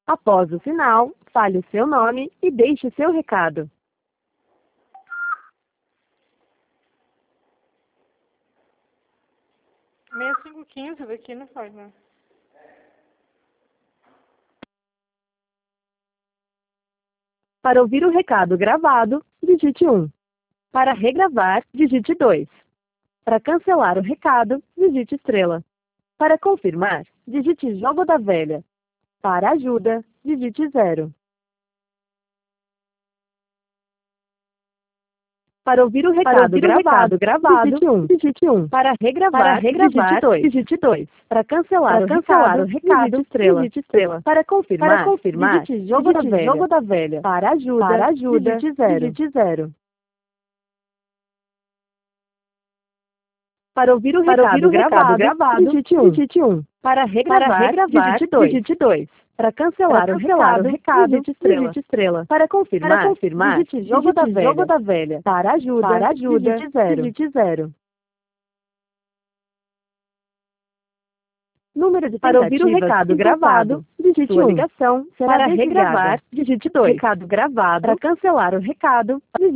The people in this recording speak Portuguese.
Após o sinal, fale o seu nome e deixe seu recado. 6515 daqui não faz, né? Para ouvir o recado gravado, digite 1. Para regravar, digite 2. Para cancelar o recado, digite estrela. Para confirmar, digite jogo da velha. Para ajuda, digite 0. Para ouvir o recado gravado, digite 1. Para regravar, digite 2. Para cancelar o recado, digite estrela. Para confirmar, digite jogo da velha. Para ajuda, digite 0. Para ouvir o recado gravado, digite 1. Para regravar, digite 2. Para cancelar o recado, digite estrela. Para confirmar, digite jogo da velha. Para ajuda, digite 0. Número de para ouvir o recado gravado, digite 1. Ligação será para regravar, digite 2. Recado gravado. Para cancelar o recado, digite